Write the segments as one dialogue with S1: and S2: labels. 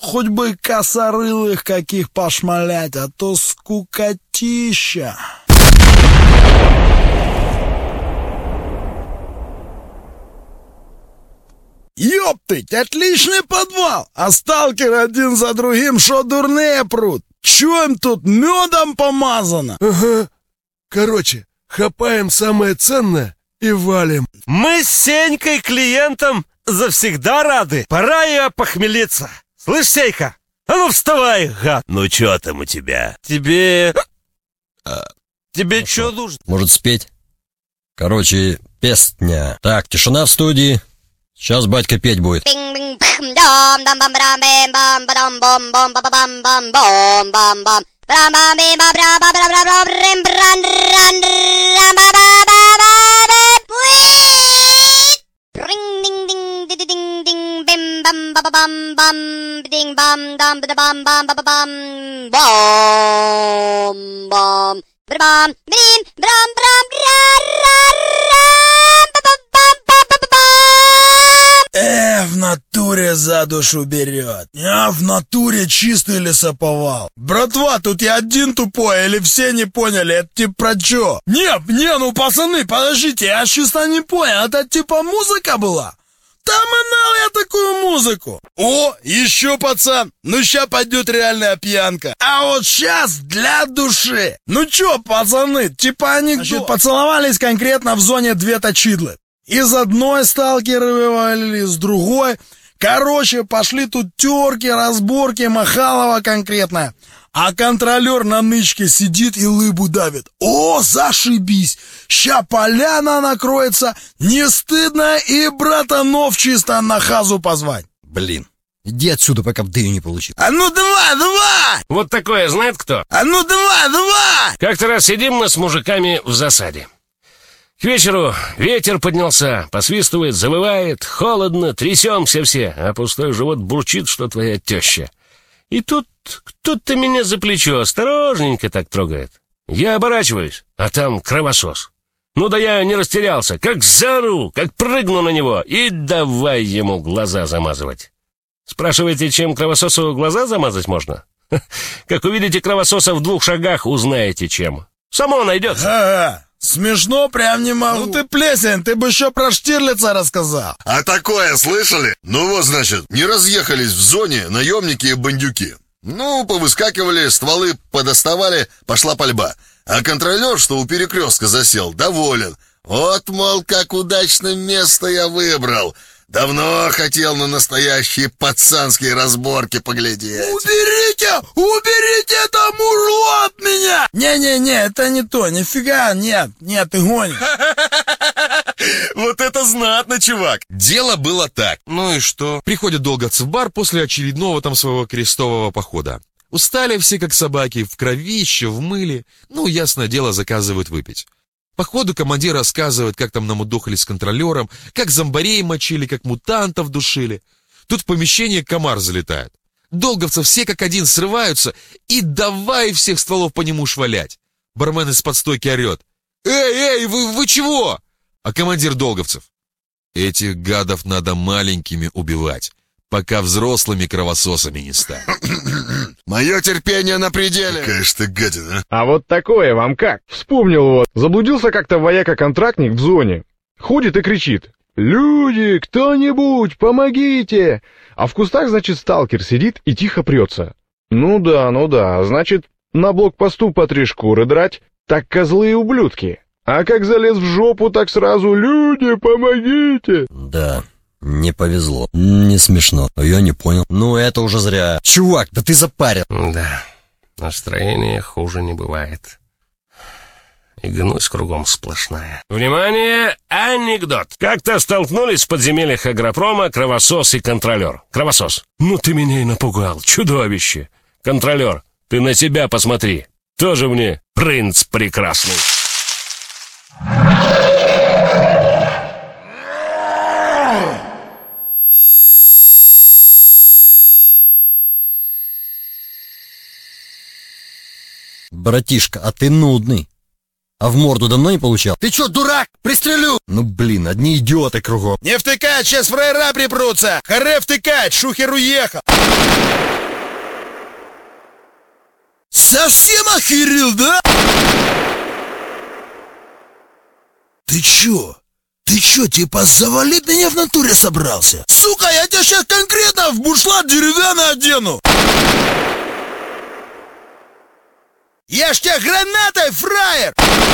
S1: хоть бы косорылых каких пошмалять, а то скукотища. Ёптыть, отличный подвал, а сталкеры один за другим шо дурные прут. Чё им тут медом помазано?
S2: Ага. Короче, хапаем самое ценное и валим.
S3: Мы с Сенькой клиентам завсегда рады. Пора и опохмелиться. Слышь, Сенька, а ну вставай, гад.
S4: Ну чё там у тебя?
S3: Тебе чё нужно?
S5: Может спеть? Короче, песня. Так, тишина в студии. Сейчас батька петь будет.
S1: В натуре за душу берет. А в натуре чистый лесоповал. Братва, тут я один тупой или все не поняли? Это типа про чё? Не, ну пацаны, подождите, я чисто не понял. Это типа музыка была? Там инал я такую музыку. О, еще пацан, ну ща пойдет реальная пьянка. А вот сейчас для души. Ну чё, пацаны, типа анекдот. Значит, поцеловались конкретно в зоне две точидлы. Из одной сталкеры вывалили, с другой. Короче, пошли тут терки, разборки, Махалова конкретно. А контролер на нычке сидит и лыбу давит. О, зашибись! Ща поляна накроется, не стыдно и братанов чисто на хазу позвать.
S5: Блин, иди отсюда, пока в дыю не получил.
S1: А ну давай!
S3: Вот такое знает кто?
S1: А ну давай!
S3: Как-то раз сидим мы с мужиками в засаде. К вечеру ветер поднялся, посвистывает, завывает, холодно, трясемся все, а пустой живот бурчит, что твоя теща. И тут кто-то меня за плечо осторожненько так трогает. Я оборачиваюсь, а там кровосос. Ну да я не растерялся, как заору, как прыгну на него и давай ему глаза замазывать. Спрашиваете, чем кровососу глаза замазать можно? Как увидите кровососа в 2 шагах, узнаете чем. Само найдется.
S1: Ага. Смешно прям не могу. Ну ты плесень, ты бы еще про Штирлица рассказал.
S6: А такое слышали? Ну вот, значит, не разъехались в зоне наемники и бандюки. Ну, повыскакивали, стволы подоставали, пошла пальба. А контролер, что у перекрестка засел, доволен. Вот, мол, как удачное место я выбрал. Давно хотел на настоящие пацанские разборки поглядеть. Уберите это мурло от меня!
S1: Не, это не то, нифига, нет, ты гонишь.
S4: Вот это знатно, чувак. Дело было так.
S2: Ну и что? Приходят долговцы в бар после очередного там своего крестового похода. Устали все как собаки, в кровище, в мыле. Ну, ясное дело, заказывают выпить. По ходу командир рассказывает, как там намудохали с контролером, как зомбарей мочили, как мутантов душили. Тут в помещение комар залетает. Долговцев все как один срываются и давай всех стволов по нему швалять. Бармен из-под стойки орет. «Эй, вы чего?» А командир долговцев. «Этих гадов надо маленькими убивать, пока взрослыми кровососами не станут».
S6: Мое терпение на пределе. Конечно, ты гадина.
S7: А вот такое вам как? Вспомнил вот. Заблудился как-то вояка-контрактник в зоне. Ходит и кричит. «Люди, кто-нибудь, помогите!» А в кустах, значит, сталкер сидит и тихо прется. Ну да, значит, на блокпосту по 3 шкуры драть, так козлы и ублюдки. А как залез в жопу, так сразу «Люди, помогите!»
S5: Да, не повезло. Не смешно. Я не понял. Ну, это уже зря. Чувак, да ты запарен.
S3: Да, настроение хуже не бывает. И гнусь кругом сплошная. Внимание, анекдот. Как-то столкнулись в подземельях агропрома кровосос и контролер. Кровосос: ну ты меня и напугал, чудовище. Контролер: ты на себя посмотри. Тоже мне принц прекрасный.
S5: Братишка, а ты нудный. А в морду давно не получал?
S1: Ты чё, дурак? Пристрелю!
S5: Ну блин, одни идиоты кругом.
S1: Не втыкать, сейчас фраера припрутся! Харе втыкать, шухер уехал! Совсем охерел, да? Ты чё? Ты чё, типа завалить меня в натуре собрался? Сука, я тебя сейчас конкретно в бушлат деревянный одену! Я ж тебя гранатой, фраер!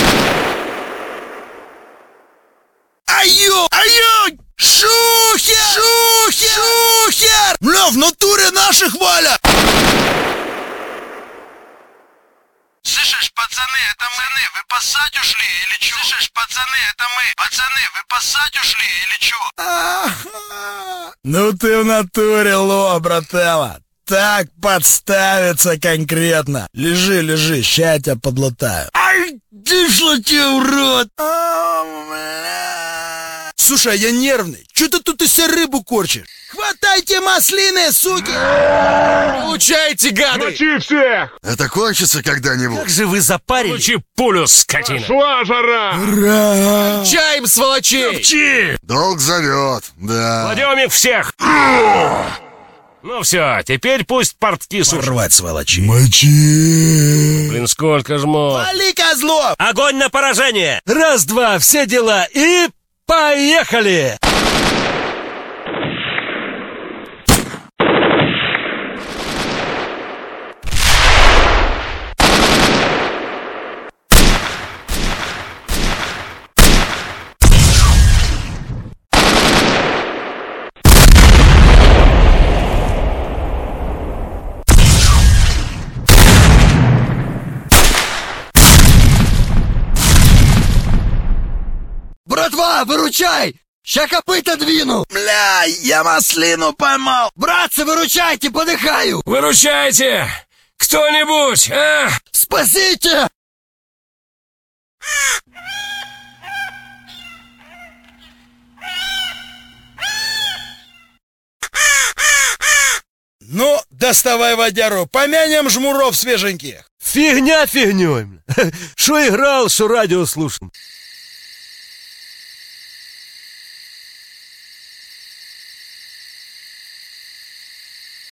S1: Аю! Аю! Шухер! Шухер! Шухер! Бля, в натуре наших валят! Слышишь, пацаны, это мы. Вы поссать ушли или чё? Слышишь, пацаны, это мы. Пацаны, вы поссать ушли или чё? Ну ты в натуре, ло, брателло. Так подставиться конкретно. Лежи, лежи, ща я тебя подлатаю. Ай, дышло тебе, урод! Слушай, я нервный. Чё ты тут из себя рыбу корчишь? Хватайте маслины, суки!
S3: Получайте, гады!
S7: Мочи всех!
S6: Это кончится когда-нибудь.
S3: Как же вы запарили? Получи пулю, скотина!
S7: Шла жара!
S1: Ура!
S3: Чаем, сволочей!
S1: Чи!
S6: Долг зовет, да.
S3: Кладем их всех! Ну все, теперь пусть портки сушат.
S1: Порвать, сволочи! Мочи!
S3: Блин, сколько жмот!
S1: Вали, козлов!
S5: Огонь на поражение! Раз-два, все дела и поехали!
S8: Братва, выручай! Ща копыта двину!
S1: Бля, я маслину поймал!
S8: Братцы, выручайте, подыхаю!
S3: Выручайте! Кто-нибудь, а?
S8: Спасите!
S1: Ну, доставай водяру, помянем жмуров свеженьких!
S5: Фигня фигней. Шо играл, шо радио слушал.